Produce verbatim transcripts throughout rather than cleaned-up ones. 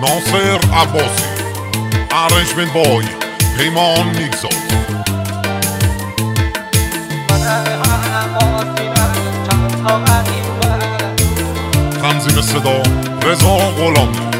ناصر عباسی، ارنجمنت بای پیمان نیکزاد. تنظیم صدا رضا غلامی.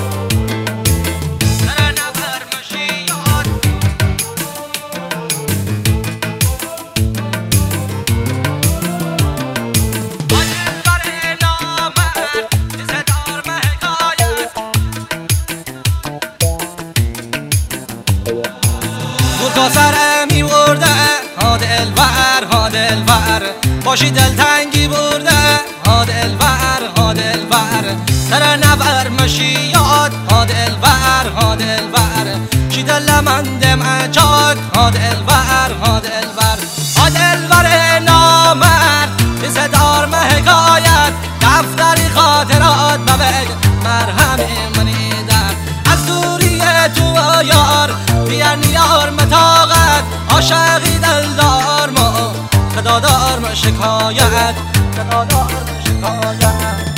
تا سر می برده ها دلبر ها دلبر باشی دلتنگی برده ها دلبر ها دلبر سر نبر مشی یاد ها دلبر ها دلبر چی دل من دم اجاد ها دلبر ها دلبر ها دلبر نامرد قصه دار حکایت دفتری خاطرات ببگ مرهم منی در از دوری تو یار بیان یار متاقت عاشقی دلدار ما خدادار ما شکایت خدادار ما شکایت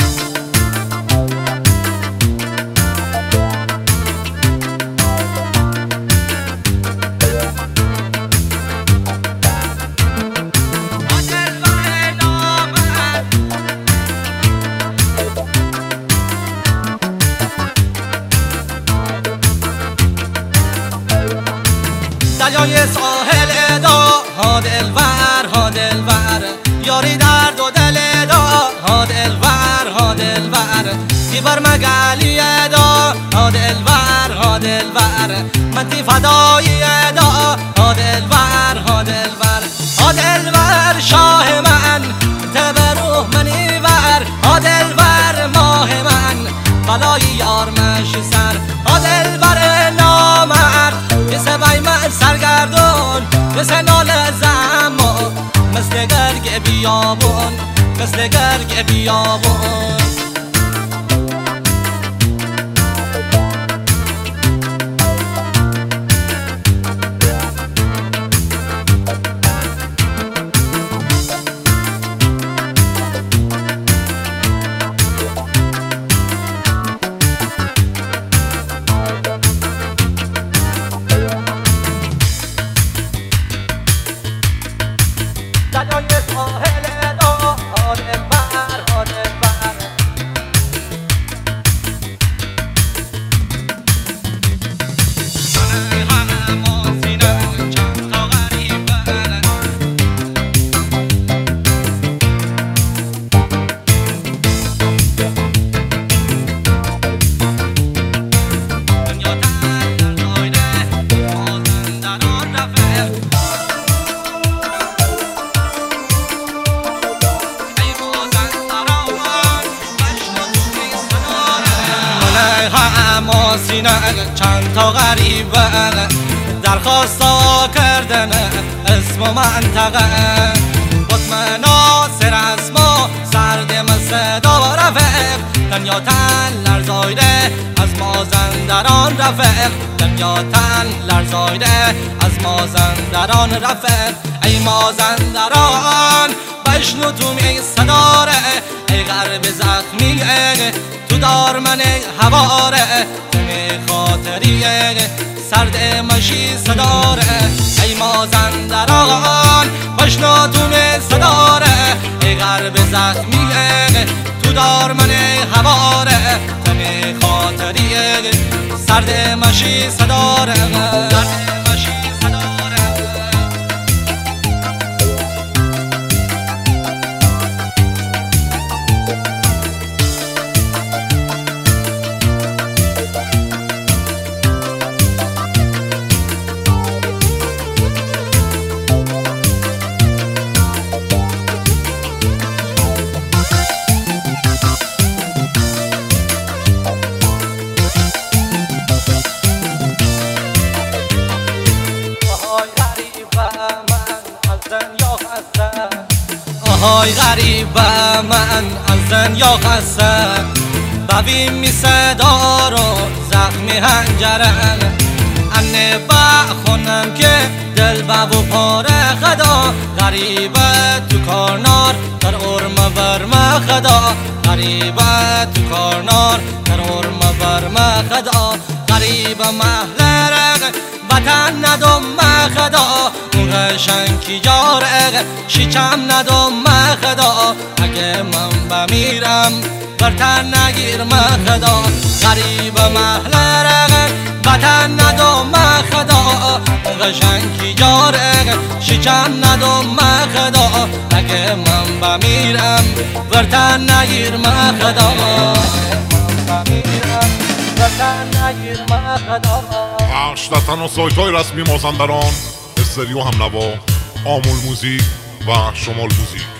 دریای ساحل دا ها دلبر ها دلبر یاری درد و دل دا ها دلبر ها دلبر دیبر مگلی دا ها دلبر ها دلبر من تی فدایی دا ها دلبر ها دلبر ها دلبر شاه من تبروح منی بر ها دلبر ماه من بلای یار مشی سر ها دلبر نامرد مثل بای من سرگردون مثل نال زمان مثل گرگ بیابون مثل گرگ بیابون دریای ساحل دا ها دلبر ها دلبر سینه چند تا غریبه درخواست کردن اسم و منطقه بطم ناصر اسما سرد صدا رفق دنیا تن لرزایده از مازندران رفق دنیا تن لرزایده از مازندران رفق ای مازندران بشنو تو می صداره ای غرب زخمی تو دار من هواره خاطریه سرد مشی صداره ای مازندران بشنو تو می صداره ای غرب زخمیه تو دار من هواره تمی خاطریه سرد مشی صداره سرد مشی صداره آهای غریبه من از دنیا خسته ببین می صدا رو زخمی هنجره انه بخونم که دل بو پاره خدا غریبه تو کارنار در ارم برم خدا غریبه تو کارنار در ارم برم نگیر مخدا غریب محلرق وطن ندم مخدا اون قشنگی جارق شیچم ندم مخدا اگه من بمیرم برتن نگیر مخدا غریب محلرق وطن ندم مخدا اون قشنگی جارق شیچم ندم مخدا اگه من بمیرم برتن نگیر مخدا پخش در تنها سایت های رسمی مازندران، استریو هم نوا، آمول موزیک و شمال موزیک.